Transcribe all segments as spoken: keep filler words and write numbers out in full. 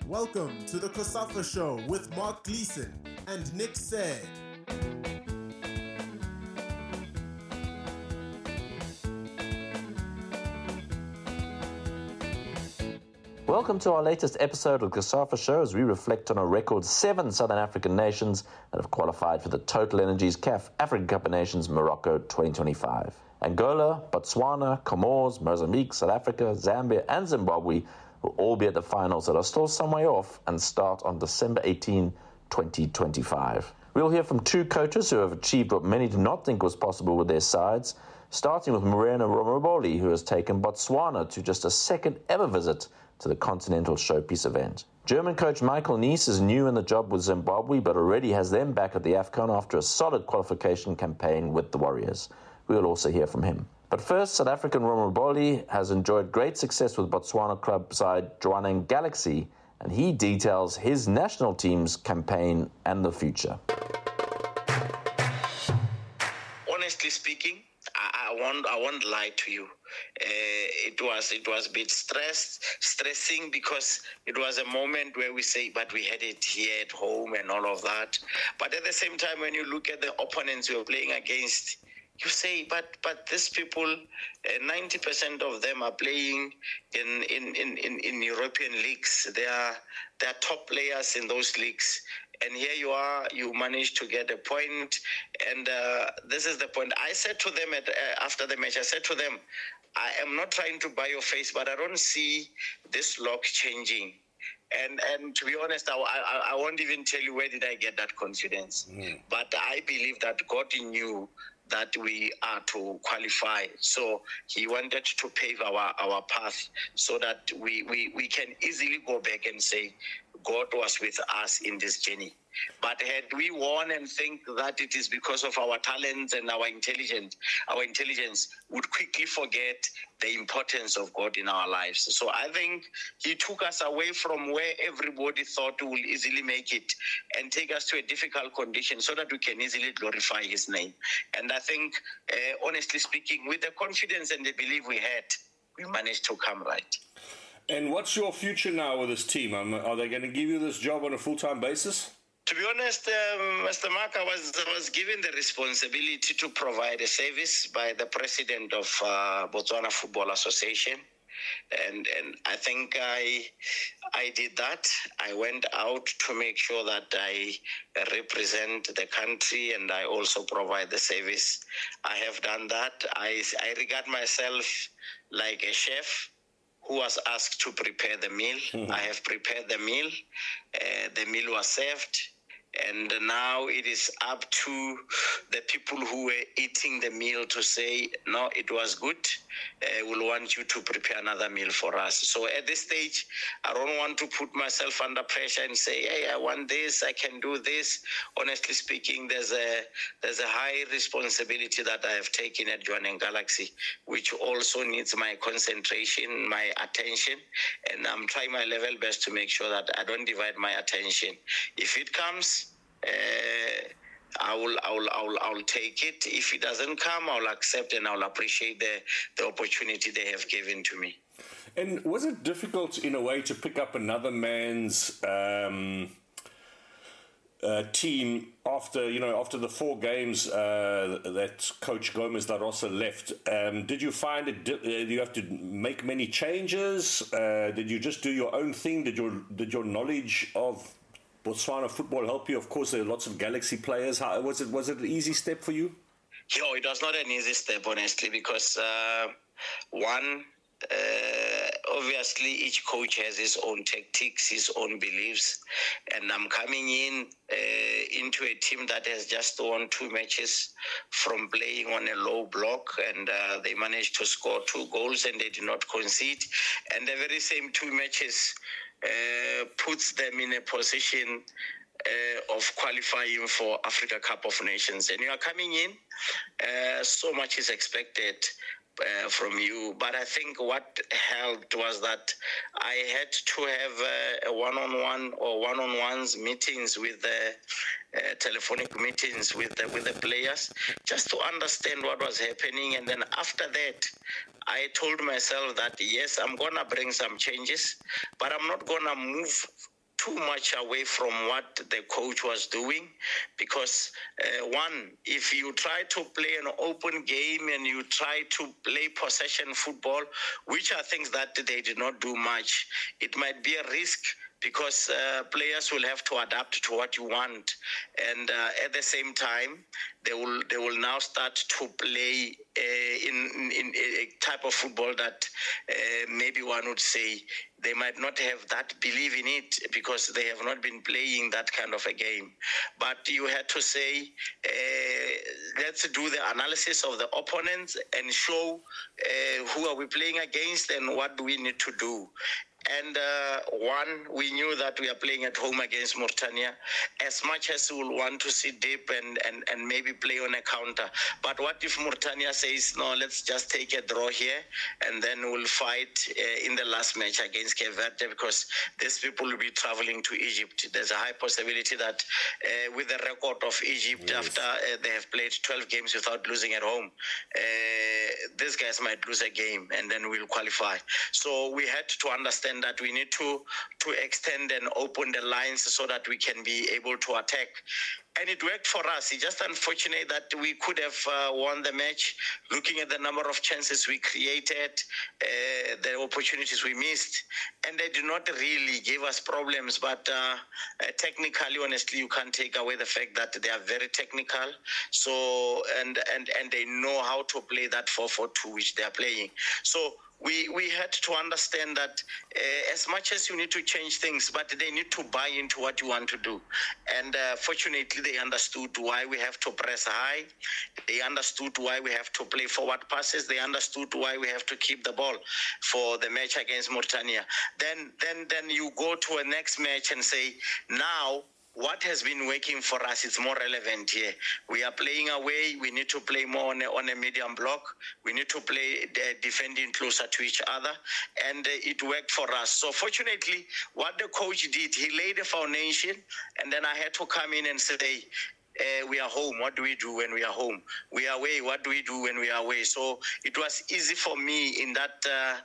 Welcome to the COSAFA Show with Mark Gleeson and Nick Said. Welcome to our latest episode of the COSAFA Show as we reflect on a record seven Southern African nations that have qualified for the Total Energies C A F African Cup of Nations Morocco twenty twenty-five. Angola, Botswana, Comoros, Mozambique, South Africa, Zambia and Zimbabwe will all be at the finals that are still some way off and start on December eighteenth, twenty twenty-five. We'll hear from two coaches who have achieved what many did not think was possible with their sides, starting with Morena Romoboli, who has taken Botswana to just a second ever visit to the Continental Showpiece event. German coach Michael Nies is new in the job with Zimbabwe, but already has them back at the AFCON after a solid qualification campaign with the Warriors. We will also hear from him. But first, South African Romoboli has enjoyed great success with Botswana club side Jwaneng Galaxy, and he details his national team's campaign and the future. Honestly speaking, I, I won't I won't lie to you. Uh, it was it was a bit stressed, stressing because it was a moment where we say, but we had it here at home and all of that. But at the same time, when you look at the opponents we were playing against, you say, but but these people, uh, ninety percent of them are playing in, in, in, in, in European leagues. They are they are top players in those leagues. And here you are, you managed to get a point. And uh, this is the point. I said to them at, uh, after the match, I said to them, I am not trying to buy your face, but I don't see this lock changing. And and to be honest, I, I, I won't even tell you where did I get that confidence. Mm. But I believe that God knew that we are to qualify. So he wanted to pave our, our path so that we, we, we can easily go back and say, God was with us in this journey. But had we won and think that it is because of our talents and our intelligence, our intelligence would quickly forget the importance of God in our lives. So I think he took us away from where everybody thought we will easily make it and take us to a difficult condition so that we can easily glorify his name. And I think, uh, honestly speaking, with the confidence and the belief we had, we managed to come right. And what's your future now with this team? Um, are they going to give you this job on a full-time basis? To be honest, um, Mister Mark, I was, I was given the responsibility to provide a service by the president of uh, Botswana Football Association. And and I think I I did that. I went out to make sure that I represent the country and I also provide the service. I have done that. I, I regard myself like a chef who was asked to prepare the meal. Mm-hmm. I have prepared the meal. Uh, the meal was served. And now it is up to the people who were eating the meal to say, no, it was good. Uh, we'll want you to prepare another meal for us. So at this stage, I don't want to put myself under pressure and say, hey, I want this, I can do this. Honestly speaking, there's a there's a high responsibility that I have taken at Jwaneng Galaxy, which also needs my concentration, my attention. And I'm trying my level best to make sure that I don't divide my attention. If it comes, Uh, I will, I will, I will, I will take it. If it doesn't come, I'll accept and I'll appreciate the, the opportunity they have given to me. And was it difficult in a way to pick up another man's um, uh, team after, you know, after the four games uh, that Coach Gomez da Rosa left? Um, did you find it? Did you have to make many changes? Uh, did you just do your own thing? Did your did your knowledge of Botswana football help you? Of course, there are lots of Galaxy players. How was it? Was it an easy step for you? No, it was not an easy step, honestly, because uh, one, uh, obviously, each coach has his own tactics, his own beliefs, and I'm coming in uh, into a team that has just won two matches from playing on a low block, and uh, they managed to score two goals, and they did not concede. And the very same two matches Uh, puts them in a position uh, of qualifying for Africa Cup of Nations. And you are coming in, uh, so much is expected uh, from you. But I think what helped was that I had to have uh, a one-on-one or one-on-ones meetings with the uh, telephonic meetings with the, with the players just to understand what was happening. And then after that, I told myself that, yes, I'm going to bring some changes, but I'm not going to move too much away from what the coach was doing, because uh, one, if you try to play an open game and you try to play possession football, which are things that they did not do much, it might be a risk, because uh, players will have to adapt to what you want, and uh, at the same time, they will they will now start to play uh, in, in, in a type of football that uh, maybe one would say they might not have that belief in it, because they have not been playing that kind of a game. But you had to say, uh, let's do the analysis of the opponents and show uh, who are we playing against and what do we need to do. And uh, one, we knew that we are playing at home against Mauritania. As much as we will want to sit deep and, and, and maybe play on a counter. But what if Mauritania says, no, let's just take a draw here and then we'll fight uh, in the last match against Cape Verde, because these people will be traveling to Egypt. There's a high possibility that uh, with the record of Egypt, yes, after uh, they have played twelve games without losing at home, uh, these guys might lose a game and then we'll qualify. So we had to understand that we need to to extend and open the lines so that we can be able to attack. And it worked for us. It's just unfortunate that we could have uh, won the match, looking at the number of chances we created, uh, the opportunities we missed, and they did not really give us problems. But uh, uh, technically, honestly, you can't take away the fact that they are very technical. So and and and they know how to play that four four two which they are playing. So we we had to understand that uh, as much as you need to change things, but they need to buy into what you want to do. And uh, fortunately, they understood why we have to press high. They understood why we have to play forward passes. They understood why we have to keep the ball for the match against Mauritania. Then, then, then you go to a next match and say, now, what has been working for us is more relevant here. We are playing away. We need to play more on a, on a medium block. We need to play the defending closer to each other. And uh, it worked for us. So fortunately, what the coach did, he laid a foundation. And then I had to come in and say, Uh, we are home. What do we do when we are home? We are away. What do we do when we are away? So it was easy for me in that uh,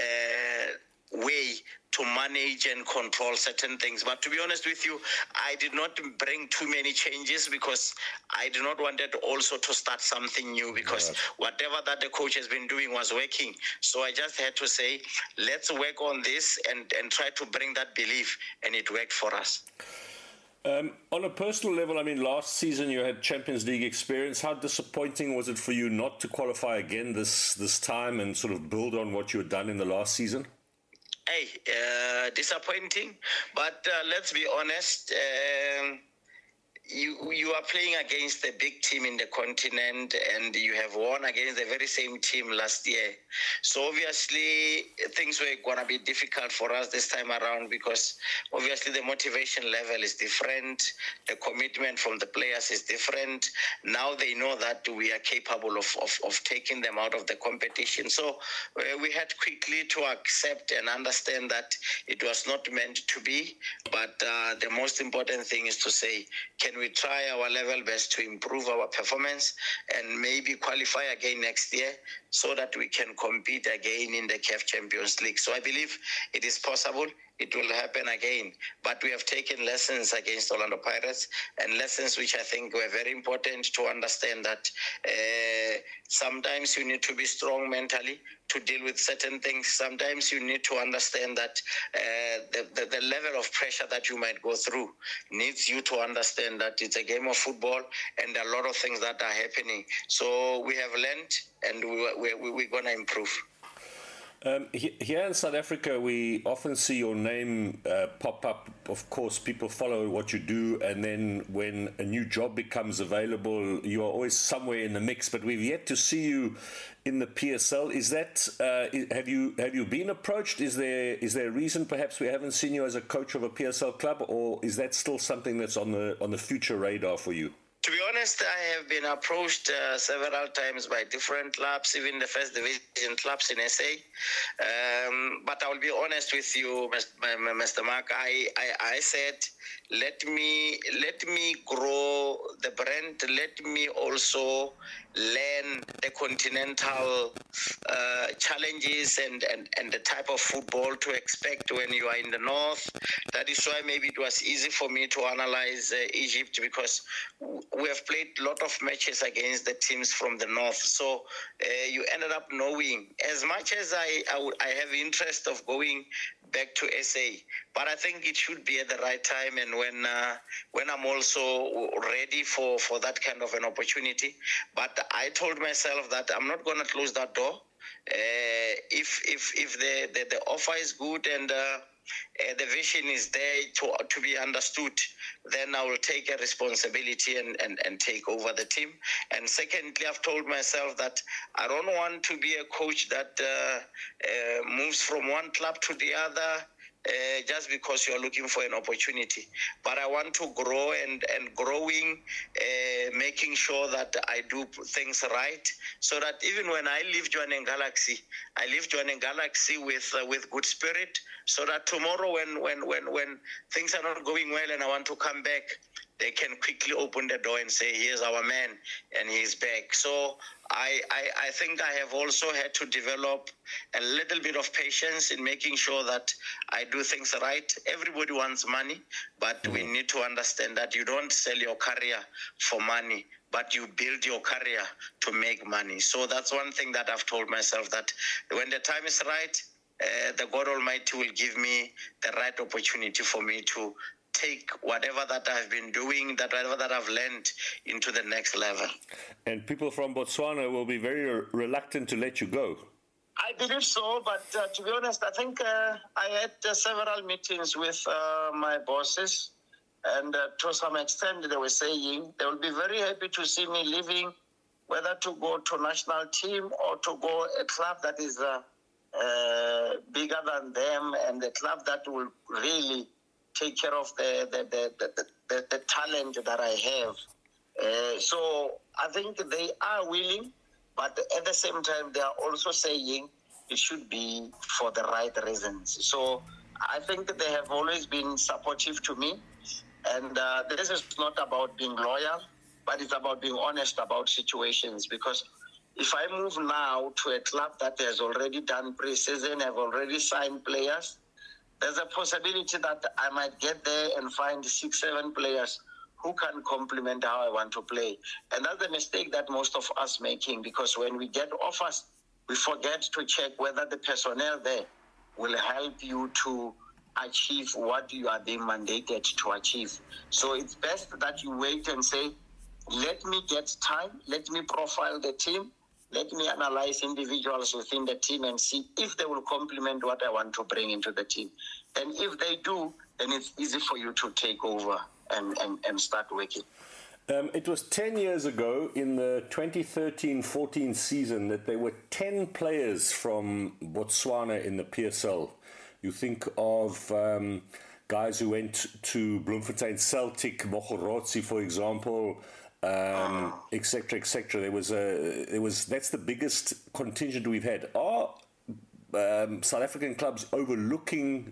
uh, way to manage and control certain things. But to be honest with you, I did not bring too many changes because I did not want it also to start something new, because yeah. whatever that the coach has been doing was working. So I just had to say, let's work on this and, and try to bring that belief, and it worked for us. Um, on a personal level, I mean, last season you had Champions League experience. How disappointing was it for you not to qualify again this, this time and sort of build on what you had done in the last season? Hey, uh, disappointing, but uh, let's be honest. Um, you you are playing against a big team in the continent, and you have won against the very same team last year. So obviously things were going to be difficult for us this time around, because obviously the motivation level is different, the commitment from the players is different. Now they know that we are capable of, of, of taking them out of the competition. So uh, we had quickly to accept and understand that it was not meant to be. But uh, the most important thing is to say, can we try our level best to improve our performance and maybe qualify again next year so that we can compete again in the C A F Champions League. So I believe it is possible. It will happen again. But we have taken lessons against Orlando Pirates, and lessons which I think were very important to understand that uh, sometimes you need to be strong mentally to deal with certain things. Sometimes you need to understand that uh, the, the, the level of pressure that you might go through needs you to understand that it's a game of football and a lot of things that are happening. So we have learned, and we, we, we're going to improve. Um, here in South Africa, we often see your name uh, pop up. Of course, people follow what you do, and then when a new job becomes available, you are always somewhere in the mix. But we've yet to see you in the P S L. Is that uh, have you have you been approached? Is there is there a reason perhaps we haven't seen you as a coach of a P S L club, or is that still something that's on the on the future radar for you? To be honest, I have been approached uh, several times by different clubs, even the first division clubs in S A. Um, but I will be honest with you, Mister Mark. I, I, I said, let me let me grow the brand. Let me also learn the continental uh, challenges and, and, and the type of football to expect when you are in the north. That is why maybe it was easy for me to analyze uh, Egypt, because we have played a lot of matches against the teams from the north. So uh, you ended up knowing, as much as I, I, w- I have interest of going back to S A, but I think it should be at the right time and when uh, when I'm also ready for, for that kind of an opportunity. But I told myself that I'm not going to close that door. Uh, if if if the, the, the offer is good and uh, uh, the vision is there to to be understood, then I will take a responsibility and, and, and take over the team. And secondly, I've told myself that I don't want to be a coach that uh, uh, moves from one club to the other uh, just because you're looking for an opportunity. But I want to grow and, and growing, uh, making sure that I do things right, so that even when I leave Jwaneng Galaxy, I leave Jwaneng Galaxy with uh, with good spirit, so that tomorrow when, when, when, when things are not going well and I want to come back, they can quickly open the door and say, here's our man, and he's back. So I, I, I think I have also had to develop a little bit of patience in making sure that I do things right. Everybody wants money, but mm-hmm. we need to understand that you don't sell your career for money, but you build your career to make money. So that's one thing that I've told myself, that when the time is right, uh, the God Almighty will give me the right opportunity for me to take whatever that I've been doing, that whatever that I've learned, into the next level. And people from Botswana will be very re- reluctant to let you go. I believe so, but uh, to be honest, I think uh, I had uh, several meetings with uh, my bosses, and uh, to some extent they were saying they will be very happy to see me leaving, whether to go to national team or to go a club that is uh, uh, bigger than them, and the club that will really take care of the the, the, the, the, the talent that I have. Uh, so I think they are willing, but at the same time, they are also saying it should be for the right reasons. So I think that they have always been supportive to me. And uh, this is not about being loyal, but it's about being honest about situations. Because if I move now to a club that has already done pre-season, have already signed players, there's a possibility that I might get there and find six, seven players who can complement how I want to play. And that's the mistake that most of us making, because when we get offers, we forget to check whether the personnel there will help you to achieve what you are being mandated to achieve. So it's best that you wait and say, let me get time, let me profile the team, let me analyze individuals within the team and see if they will complement what I want to bring into the team. And if they do, then it's easy for you to take over and, and, and start working. Um, it was ten years ago in the twenty thirteen fourteen season that there were ten players from Botswana in the P S L. You think of um, guys who went to Bloemfontein Celtic, Mogorotsi, for example, um, et cetera, et cetera. There was a, there was that's the biggest contingent we've had. Are um, South African clubs overlooking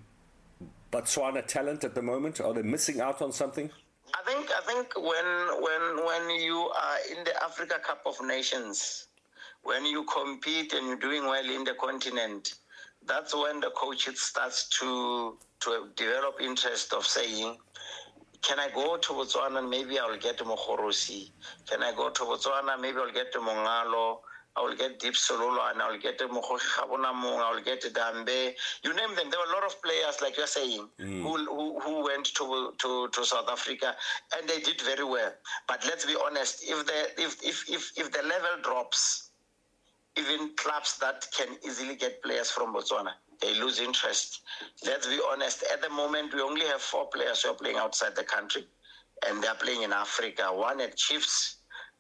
Botswana talent at the moment? Are they missing out on something? I think I think when when when you are in the Africa Cup of Nations, when you compete and you're doing well in the continent, that's when the coach starts to to develop interest of saying, can I go to Botswana and maybe I'll get to Mogorosi? Can I go to Botswana, maybe I'll get to Mongalo? I will get Deep Sololo, and I will get Mokoshi Khabonamong, I will get Dambe. You name them. There were a lot of players, like you're saying, mm. who, who who went to, to to South Africa, and they did very well. But let's be honest, if the if if if, if the level drops, even clubs that can easily get players from Botswana, they lose interest. Let's be honest. At the moment, we only have four players who are playing outside the country, and they are playing in Africa. One at Chiefs.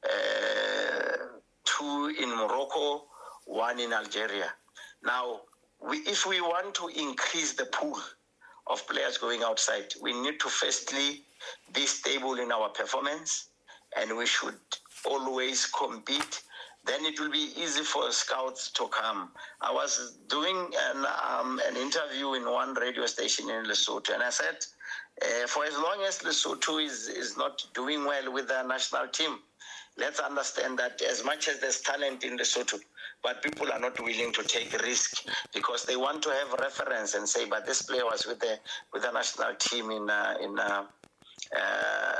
Uh, two in Morocco, one in Algeria. Now, we, if we want to increase the pool of players going outside, we need to firstly be stable in our performance, and we should always compete, then it will be easy for scouts to come. I was doing an, um, an interview in one radio station in Lesotho, and I said, uh, for as long as Lesotho is, is not doing well with the national team, let's understand that as much as there's talent in Lesotho, but people are not willing to take risk because they want to have reference and say, but this player was with the with the national team in uh, in, uh, uh,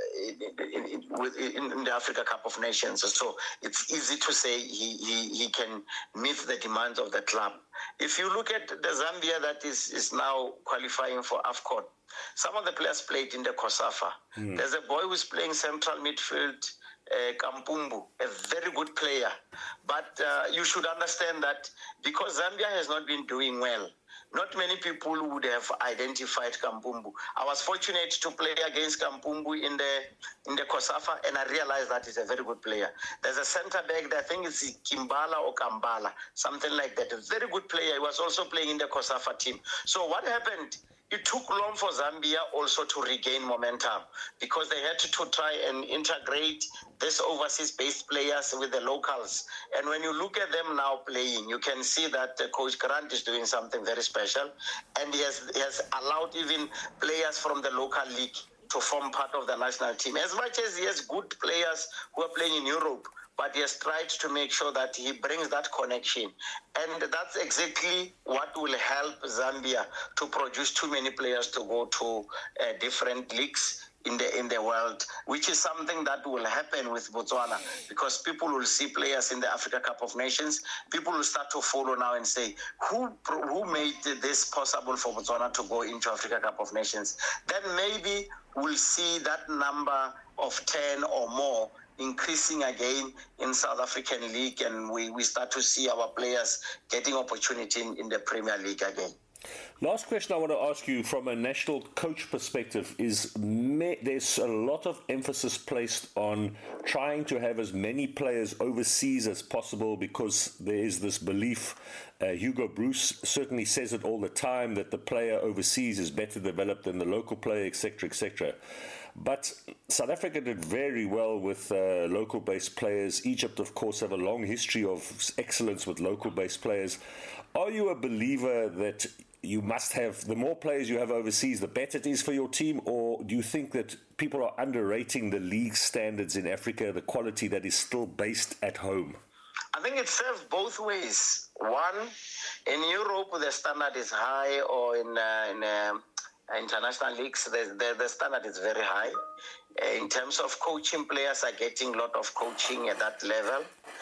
in, in, in in the Africa Cup of Nations. So it's easy to say he, he, he can meet the demands of the club. If you look at the Zambia that is, is now qualifying for AFCON, some of the players played in the COSAFA. Mm. There's a boy who's playing central midfield, Uh, Kampumbu, a very good player. But uh, you should understand that because Zambia has not been doing well, not many people would have identified Kampumbu. I was fortunate to play against Kampumbu in the in the COSAFA, and I realized that he's a very good player. There's a center back, I think it's Kimbala or Kambala, something like that. A very good player. He was also playing in the COSAFA team. So what happened? It took long for Zambia also to regain momentum because they had to, to try and integrate these overseas-based players with the locals. And when you look at them now playing, you can see that uh, Coach Grant is doing something very special, and he has, he has allowed even players from the local league to form part of the national team. As much as he has good players who are playing in Europe, but he has tried to make sure that he brings that connection. And that's exactly what will help Zambia to produce too many players to go to uh, different leagues in the in the world, which is something that will happen with Botswana, because people will see players in the Africa Cup of Nations. People will start to follow now and say, who who made this possible for Botswana to go into Africa Cup of Nations? Then maybe we'll see that number of ten or more increasing again in South African League, and we, we start to see our players getting opportunity in, in the Premier League again. Last question I want to ask you from a national coach perspective is me, there's a lot of emphasis placed on trying to have as many players overseas as possible because there is this belief, uh, Hugo Bruce certainly says it all the time, that the player overseas is better developed than the local player, et cetera, et cetera. But South Africa did very well with uh, local-based players. Egypt, of course, have a long history of excellence with local-based players. Are you a believer that you must have, the more players you have overseas, the better it is for your team? Or do you think that people are underrating the league standards in Africa, the quality that is still based at home? I think it serves both ways. One, in Europe, the standard is high, or in... Uh, in uh, international leagues, the, the, the standard is very high. Uh, in terms of coaching, players are getting a lot of coaching at that level.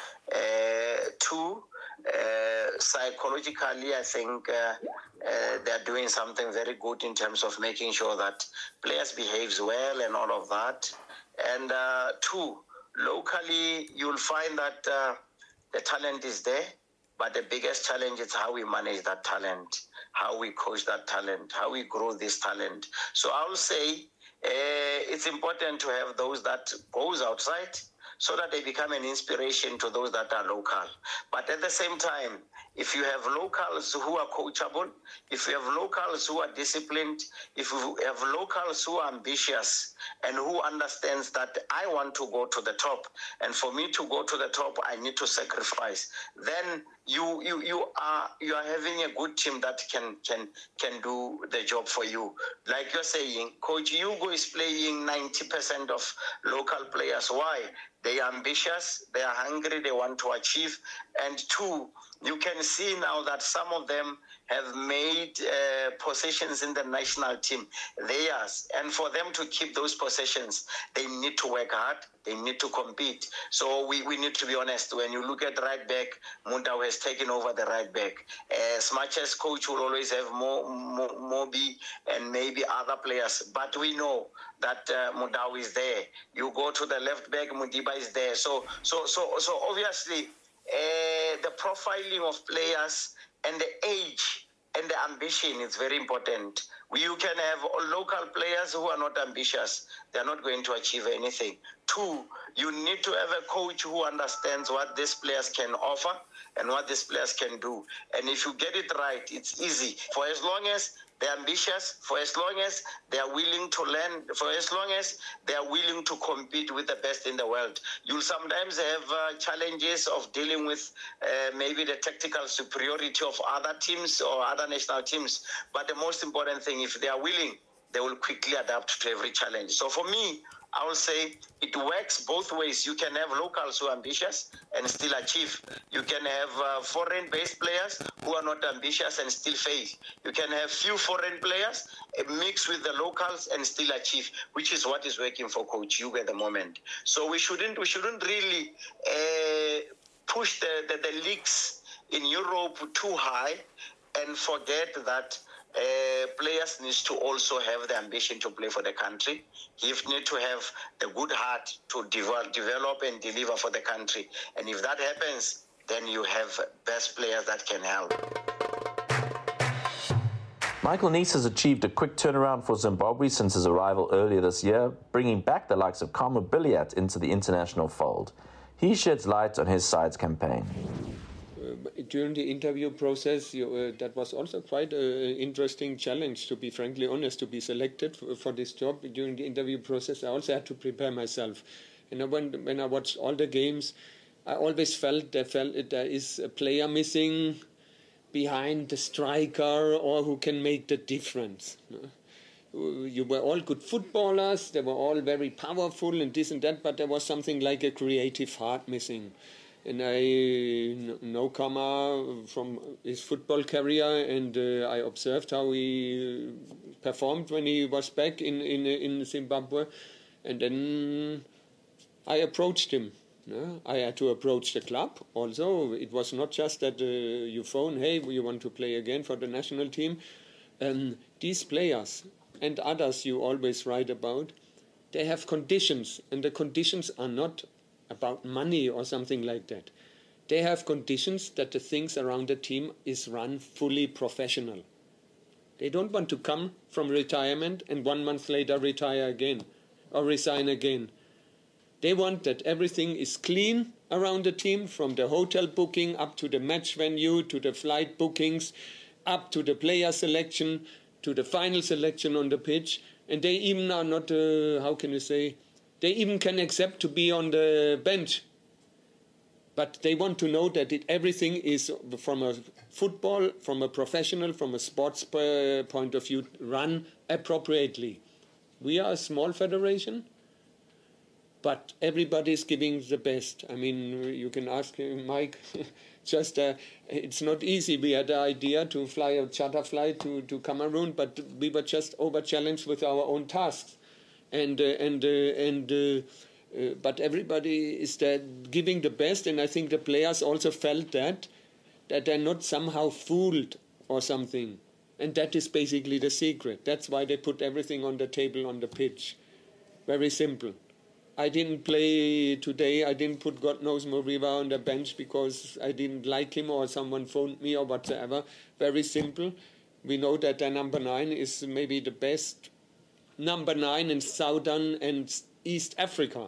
Uh, two, uh, psychologically, I think uh, uh, they're doing something very good in terms of making sure that players behaves well and all of that. And uh, two, locally, you'll find that uh, the talent is there, but the biggest challenge is how we manage that talent, how we coach that talent, how we grow this talent. So I will say uh, it's important to have those that goes outside so that they become an inspiration to those that are local. But at the same time, if you have locals who are coachable, if you have locals who are disciplined, if you have locals who are ambitious and who understands that I want to go to the top, and for me to go to the top, I need to sacrifice, then you you you are you are having a good team that can can can do the job for you. Like you're saying, Coach Hugo is playing ninety percent of local players. Why? They are ambitious, they are hungry, they want to achieve. And two, you can see now that some of them have made uh, possessions in the national team theirs. And for them to keep those possessions, they need to work hard, they need to compete. So we, we need to be honest. When you look at right back, Mundau has taken over the right back. As much as coach will always have more, more Mobi and maybe other players, but we know that uh, Mundau is there. You go to the left back, Mudiba is there. So so so so obviously uh, the profiling of players and the age and the ambition is very important. You can have local players who are not ambitious. They're not going to achieve anything. Two, you need to have a coach who understands what these players can offer and what these players can do. And if you get it right, it's easy. For as long as they're ambitious, for as long as they are willing to learn, for as long as they are willing to compete with the best in the world. You'll sometimes have uh, challenges of dealing with uh, maybe the tactical superiority of other teams or other national teams. But the most important thing, if they are willing, they will quickly adapt to every challenge. So for me, I will say it works both ways. You can have locals who are ambitious and still achieve. You can have uh, foreign-based players who are not ambitious and still fail. You can have few foreign players uh, mixed with the locals and still achieve, which is what is working for Coach Hugh at the moment. So we shouldn't we shouldn't really uh, push the, the, the leagues in Europe too high and forget that Uh, players need to also have the ambition to play for the country. He need to have the good heart to develop, develop and deliver for the country. And if that happens, then you have best players that can help. Michael Nice has achieved a quick turnaround for Zimbabwe since his arrival earlier this year, bringing back the likes of Kama Billiat into the international fold. He sheds light on his side's campaign. During the interview process, you, uh, that was also quite an interesting challenge, to be frankly honest, to be selected for, for this job. During the interview process, I also had to prepare myself. And when, when I watched all the games, I always felt there, felt there is a player missing behind the striker or who can make the difference. You were all good footballers, they were all very powerful and this and that, but there was something like a creative heart missing. And I know Kama from his football career, and uh, I observed how he performed when he was back in, in, in Zimbabwe. And then I approached him. Yeah? I had to approach the club also. It was not just that uh, you phone, hey, you want to play again for the national team. Um, these players and others you always write about, they have conditions, and the conditions are not about money or something like that. They have conditions that the things around the team is run fully professional. They don't want to come from retirement and one month later retire again or resign again. They want that everything is clean around the team, from the hotel booking up to the match venue, to the flight bookings, up to the player selection, to the final selection on the pitch. And they even are not, uh, how can you say, they even can accept to be on the bench. But they want to know that it, everything is, from a football, from a professional, from a sports point of view, run appropriately. We are a small federation, but everybody is giving the best. I mean, you can ask Mike. Just, uh, it's not easy. We had the idea to fly a charter flight to, to Cameroon, but we were just over-challenged with our own tasks. And uh, and uh, and uh, uh, but everybody is there giving the best, and I think the players also felt that that they're not somehow fooled or something, and that is basically the secret. That's why they put everything on the table on the pitch. Very simple. I didn't play today. I didn't put God knows Moriba on the bench because I didn't like him or someone phoned me or whatsoever. Very simple. We know that the number nine is maybe the best number nine in Southern and East Africa.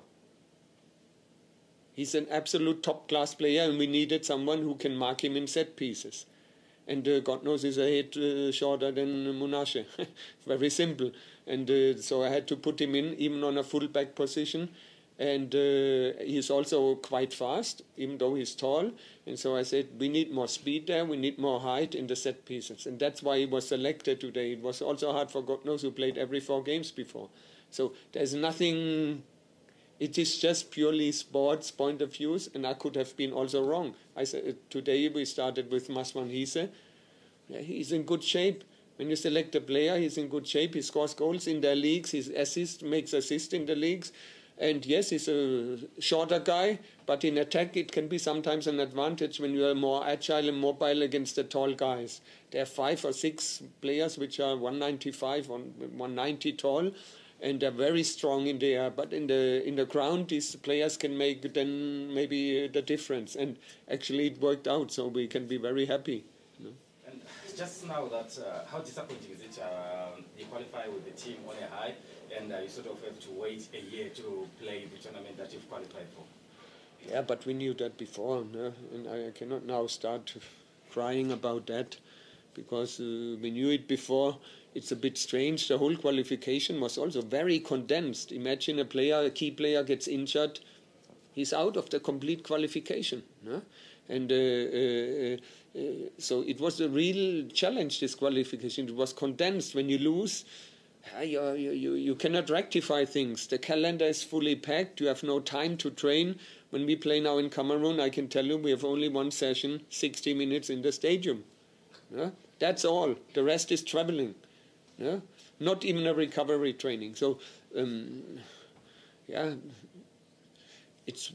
He's an absolute top-class player, and we needed someone who can mark him in set pieces. And uh, God knows he's a head uh, shorter than Munashe. Very simple. And uh, so I had to put him in, even on a full-back position. And uh, he's also quite fast, even though he's tall. And so I said, we need more speed there, we need more height in the set pieces. And that's why he was selected today. It was also hard for God knows who played every four games before. So there's nothing, it is just purely sports point of views, and I could have been also wrong. I said, today we started with Maswan Hise. Yeah, he's in good shape. When you select a player, he's in good shape. He scores goals in their leagues, he assists, makes assists in the leagues. And yes, he's a shorter guy, but in attack it can be sometimes an advantage when you are more agile and mobile against the tall guys. There are five or six players which are one ninety-five, one ninety tall, and they're very strong in the air. But in the in the ground, these players can make then maybe the difference. And actually it worked out, so we can be very happy. You know? And just now, that uh, how disappointing is it? Uh, you qualify with the team on a high, and uh, you sort of have to wait a year to play the tournament that you've qualified for. Yeah, but we knew that before, no? And I cannot now start crying about that because uh, we knew it before. It's a bit strange. The whole qualification was also very condensed. Imagine a player, a key player gets injured, he's out of the complete qualification. No? And uh, uh, uh, so it was a real challenge, this qualification. It was condensed. When you lose, uh, you, you, you cannot rectify things. The calendar is fully packed. You have no time to train. When we play now in Cameroon, I can tell you we have only one session, sixty minutes in the stadium. No? That's all. The rest is traveling. No? Not even a recovery training. So, um, yeah, it's...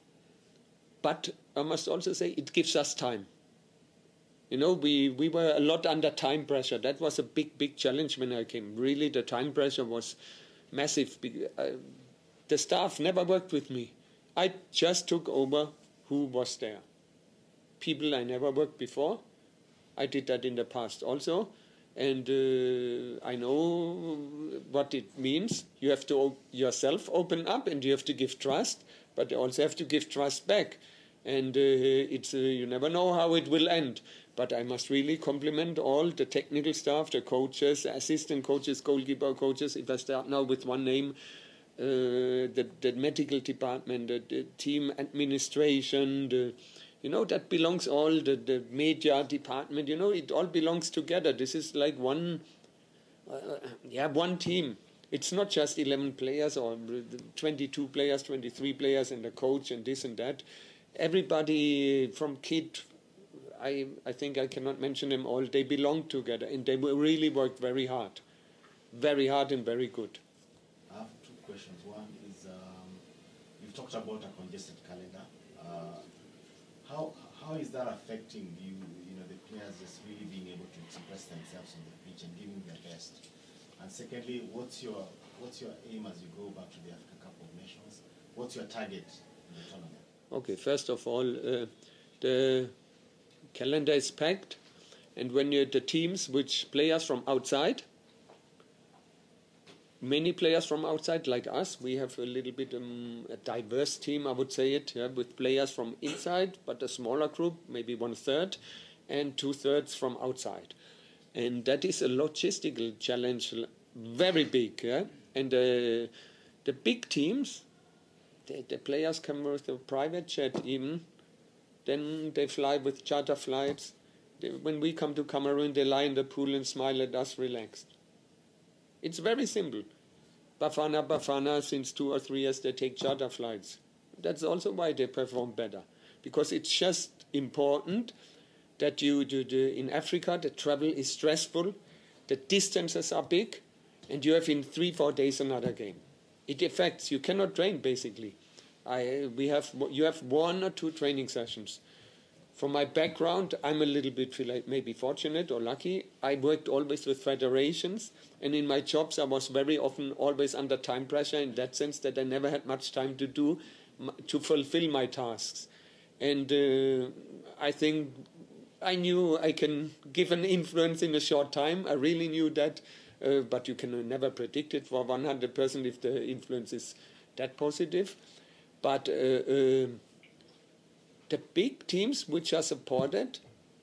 But I must also say it gives us time. You know, we, we were a lot under time pressure. That was a big, big challenge when I came. Really, the time pressure was massive. The staff never worked with me. I just took over who was there. People I never worked before. I did that in the past also. And uh, I know what it means. You have to op- yourself open up and you have to give trust, but you also have to give trust back. And uh, it's uh, you never know how it will end. But I must really compliment all the technical staff, the coaches, the assistant coaches, goalkeeper coaches. If I start now with one name, uh, the, the medical department, the, the team administration, the You know, that belongs all, the, the media department, you know, it all belongs together. This is like one, uh, yeah, one team. It's not just eleven players or twenty-two players, twenty-three players and a coach and this and that. Everybody from kid, I, I think I cannot mention them all, they belong together and they really worked very hard. Very hard and very good. I have two questions. One is, um, you've talked about a congested calendar. Uh, How how is that affecting you? You know, the players just really being able to express themselves on the pitch and giving their best. And secondly, what's your what's your aim as you go back to the Africa Cup of Nations? What's your target in the tournament? Okay, first of all, uh, the calendar is packed, and when you're the teams which players from outside, many players from outside like us, we have a little bit um, a diverse team, I would say it, yeah, with players from inside, but a smaller group, maybe one third, and two thirds from outside. And that is a logistical challenge, very big. Yeah? And uh, the big teams, the, the players come with a private jet even, then they fly with charter flights. They, when we come to Cameroon, they lie in the pool and smile at us relaxed. It's very simple. Bafana, Bafana, since two or three years, they take charter flights. That's also why they perform better. Because it's just important that you, do the, in Africa, the travel is stressful, the distances are big, and you have in three, four days another game. It affects, you cannot train, basically. I, we have, you have one or two training sessions. From my background, I'm a little bit feel like maybe fortunate or lucky. I worked always with federations, and in my jobs I was very often always under time pressure in that sense that I never had much time to do, to fulfill my tasks. And uh, I think I knew I can give an influence in a short time. I really knew that, uh, but you can never predict it for one hundred percent if the influence is that positive. But uh, uh, the big teams which are supported,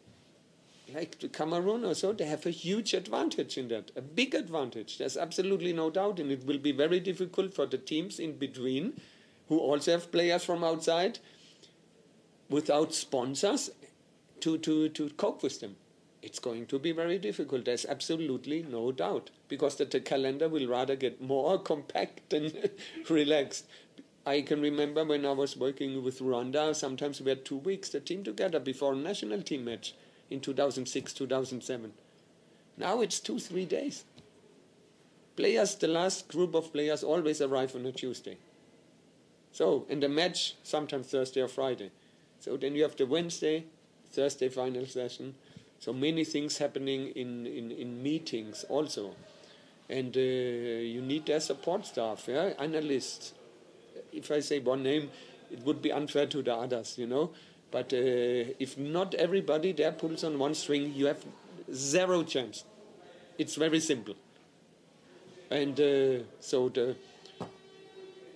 like the Cameroon or so, they have a huge advantage in that, a big advantage. There's absolutely no doubt, and it will be very difficult for the teams in between, who also have players from outside, without sponsors, to, to, to cope with them. It's going to be very difficult, there's absolutely no doubt, because the, the calendar will rather get more compact and relaxed. I can remember when I was working with Rwanda, sometimes we had two weeks, the team together before a national team match in two thousand six, two thousand seven. Now it's two, three days. Players, the last group of players always arrive on a Tuesday. So, in the match, sometimes Thursday or Friday. So then you have the Wednesday, Thursday final session. So many things happening in, in, in meetings also. And uh, you need their support staff, yeah? Analysts. If I say one name, it would be unfair to the others, you know. But uh, if not everybody there pulls on one string, you have zero chance. It's very simple. And uh, so the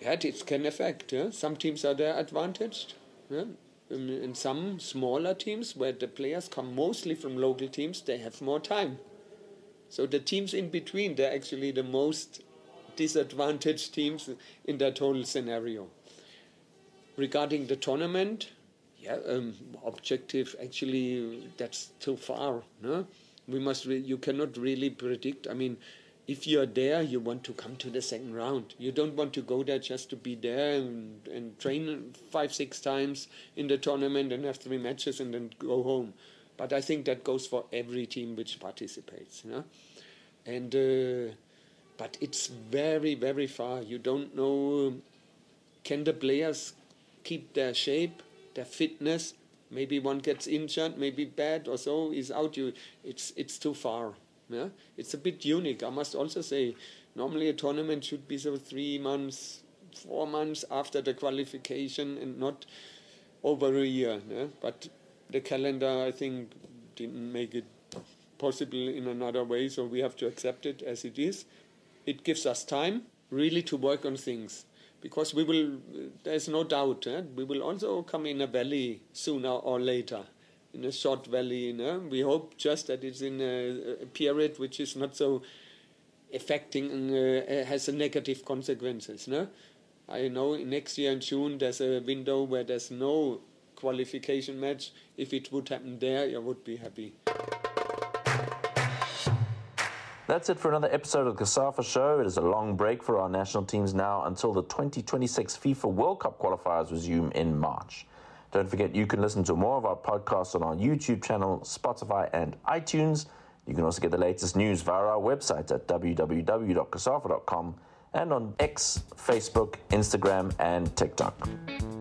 Yeah, it can affect. Yeah? Some teams are there advantaged. Yeah? In, in some smaller teams where the players come mostly from local teams, they have more time. So the teams in between, they're actually the most disadvantaged teams in that whole scenario. Regarding the tournament, yeah, um, objective, actually, that's too far. No? We must. Re- you cannot really predict. I mean, if you're there, you want to come to the second round. You don't want to go there just to be there and, and train five, six times in the tournament and have three matches and then go home. But I think that goes for every team which participates. You know? And uh, but it's very, very far. You don't know, can the players keep their shape, their fitness? Maybe one gets injured, maybe bad or so, is out. You, it's it's too far. Yeah? It's a bit unique, I must also say. Normally a tournament should be so three months, four months after the qualification and not over a year. Yeah? But the calendar, I think, didn't make it possible in another way, so we have to accept it as it is. It gives us time really to work on things, because we will, there's no doubt, eh? We will also come in a valley sooner or later, in a short valley. You know? We hope just that it's in a, a period which is not so affecting, uh, has a negative consequences. No? I know next year in June there's a window where there's no qualification match. If it would happen there, I would be happy. That's it for another episode of the COSAFA Show. It is a long break for our national teams now until the twenty twenty-six FIFA World Cup qualifiers resume in March. Don't forget, you can listen to more of our podcasts on our YouTube channel, Spotify, and iTunes. You can also get the latest news via our website at w w w dot cosafa dot com and on X, Facebook, Instagram, and TikTok.